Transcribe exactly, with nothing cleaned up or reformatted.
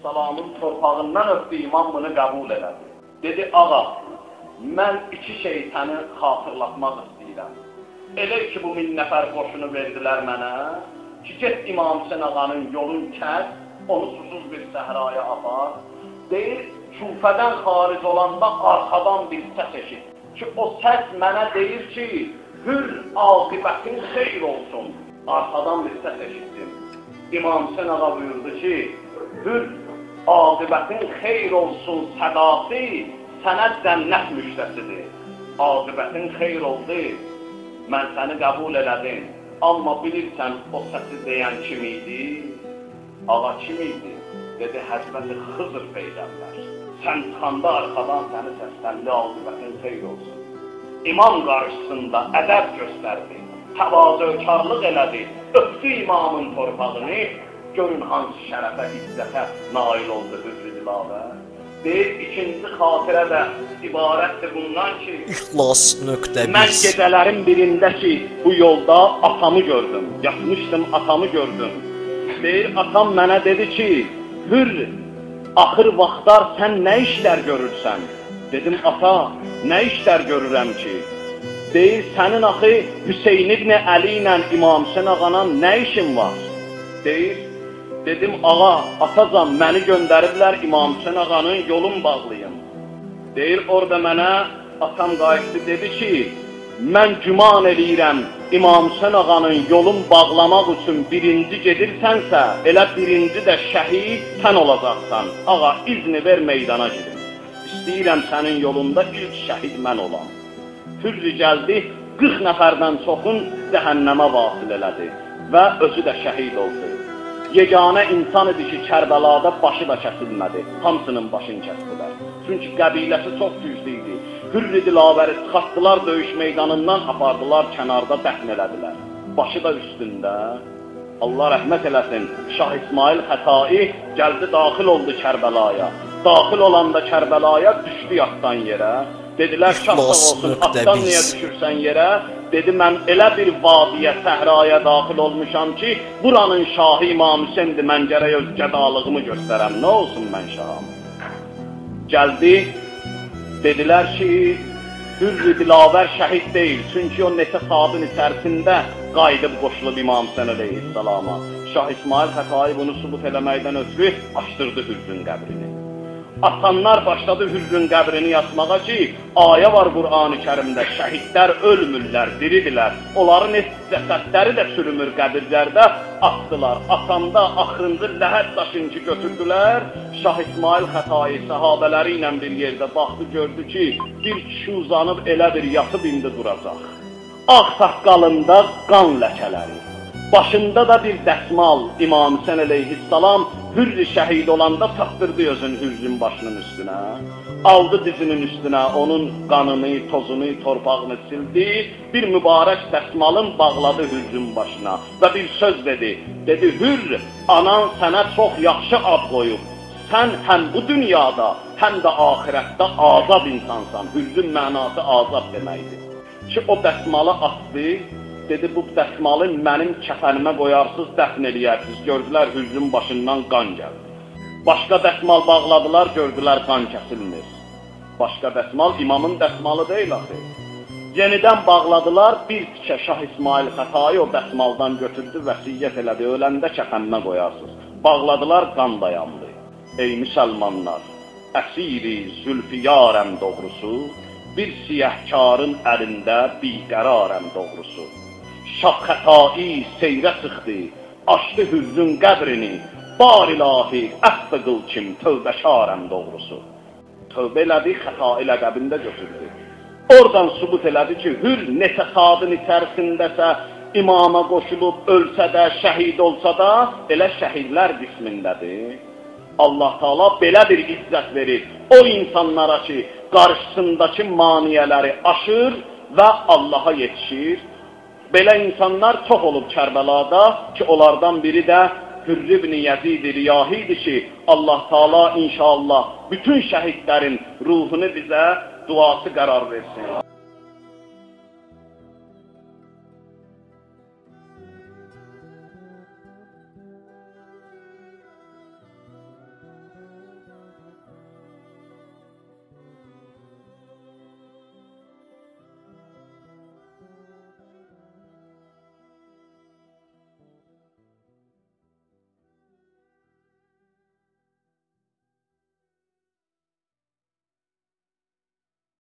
Aleyhisselamın torpağından öpdü, imam bunu qəbul elədi. Dedi, ağa, mən iki şey səni xatırlatmaq istəyirəm. Elə ki, bu min nəfər qoşunu verdilər mənə, ki, get İmam Hüseyin ağanın yolun kəs, onu susuz bir səhraya apar. Deyir, Küfədən xaric olanda arxadan bir səs eşit. Ki, o səs mənə deyir ki, hür aqibətin xeyr olsun. Arxadan bir səs eşitdim. İmam Hüseyin ağa buyurdu ki, hür aqibətin xeyr olsun sədası sənə cənnət müjdəsidir. Aqibətin xeyr oldu, mən səni qəbul elədim. Amma bilirsən, o səsi deyən kim idi? Ağa kim idi? Dedi, Həzrəti Xızır Peyğəmbər. Sən çıxanda arxadan səni səslənli aqibətin xeyr olsun. İmam qarşısında ədəb göstərdi, təvazökarlıq elədi, öpdü imamın torpağını, görün hansı şərəfə, izzətə nail oldu Hürr-i Dilavər. Deyir, ikinci xatirə də ibarətdir bundan ki, İxlas nöqtə biz. Mən gecələrin birində ki, bu yolda atamı gördüm, yatmışdım, atamı gördüm. Deyir, atam mənə dedi ki, Hürr, axır vaxtlar sən nə işlər görürsən? Dedim, ata, nə işlər görürəm ki? Deyir, sənin axı Hüseyin ibn Əli ilə İmam Hüseyin ağana nə işin var? Deyir, dedim, ağa, atacan, məni göndəriblər İmam Hüseyin ağanın yolun bağlayın. Deyir, orada mənə atam qayıtdı, dedi ki, mən güman eləyirəm, İmam Hüseyin ağanın yolun bağlamaq üçün birinci gedirsənsə, elə birinci də şəhid sən olacaqsan. Ağa, izni ver meydana girin. İstəyirəm sənin yolunda ilk şəhid mən olam. Hürr gəldi, qırx nəfərdən çoxun cəhənnəmə vasil elədi və özü də şəhid oldu. Yeganə insan idi ki, Kərbəlada başı da kəsilmədi, hamısının başını kəsdilər. Çünki qəbiləsi çox güclü idi. Hürr-i Dilavəri çıxartdılar döyüş meydanından, apardılar, kənarda dəfn elədilər. Başı da üstündə, Allah rəhmət eləsin, Şah İsmail Xətai gəldi, daxil oldu Kərbəlaya. Daxil olanda Kərbəlaya düşdü yatdan yerə. Dedilər, şah sağ olsun, atdan niyə düşürsən yerə? Dedi, mən elə bir vadiyə, səhraya daxil olmuşam ki, buranın şahı İmam Hüseyindir, mən gərək öz qədalığımı göstərəm. Nə olsun mən şahım? Gəldi, dedilər ki, Hürr-i Dilavər şəhid deyil. Çünki o neçə saatın içərisində qayıdıb qoşulub İmam Hüseyin əleyhissalama. Şah İsmail Xətai bunu sübut eləməkdən ötürü açdırdı Hürrün qəbrini. Atanlar başladı Hürrün qəbrini yazmağa ki, ayə var Qur'an-ı Kərimdə, şəhidlər ölmürlər, diridirlər. Onların cəsədləri də sürümür qəbirlərdə, atdılar. Atanda axırıncı ləhət daşını ki götürdülər. Şah İsmail Xətai səhabələri ilə bir yerdə baxdı, gördü ki, bir kişi uzanıb elə bir yatıb indi duracaq. Ağ saqqalında qan ləkələri. Başında da bir dəsmal İmam Hüseyin əleyhissalam Hürr şəhid olanda taxtırdı özün Hürrün başının üstünə. Aldı dizinin üstünə onun qanını, tozunu, torpağını sildi. Bir mübarək dəsmalın bağladı Hürrün başına və bir söz dedi. Dedi, Hürr, anan sənə çox yaxşı ad qoyub. Sən həm bu dünyada, həm də ahirətdə azad insansan. Hürrün mənası azad deməkdir. Ki o dəsmalı atdı. Dedi, bu dəsmalı mənim kəfənimə qoyarsız, dəfn eləyərsiniz. Gördülər, Hürrün başından qan gəldi. Başqa dəsmal bağladılar, gördülər, qan kəsilmir. Başqa dəsmal imamın dəsmalı deyil axı. Yenidən bağladılar, bir tikə Şah İsmail Xətai o dəsmaldan götürdü, vəsiyyət elədi, öləndə kəfənimə qoyarsınız. Bağladılar, qan dayandı. Ey müsəlmanlar, əsiri zülfiyarəm doğrusu, bir siyəhkarın əlində biqərarəm doğrusu. Şah Xətai seyrə çıxdı, açdı Hürrün qəbrini, bar ilahi, əfv qıl kim, tövbəkarəm doğrusu. Tövbə elədi, Xətai ləqəbində götürdü. Oradan sübut elədi ki, Hürr neçə saatın içərisindəsə imama qoşulub, ölsə də, şəhid olsa da, elə şəhidlər qismindədir. Allah Taala belə bir izzət verir o insanlara ki, qarşısındakı maniyələri aşır və Allaha yetişir. Belə insanlar çox olub Kərbəlada ki, onlardan biri də Hürr ibn Yezid Riyahidir ki, Allah Taala inşallah bütün şəhidlərin ruhunu bizə duası qərar versin.